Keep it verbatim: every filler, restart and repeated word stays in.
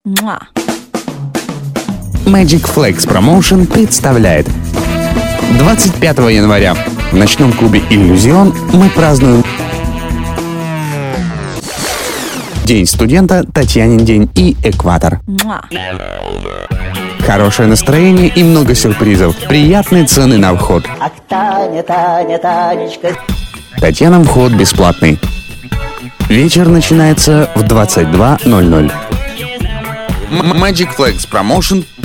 Magic Flex Promotion представляет двадцать пятого января в ночном клубе «Иллюзион» мы празднуем День студента, Татьянин день и Экватор. Хорошее настроение и много сюрпризов. Приятные цены на вход. Ах, Таня, Таня, Танечка. Татьянам вход бесплатный. Вечер начинается в двадцать два ноль ноль. Magic Flex Promotion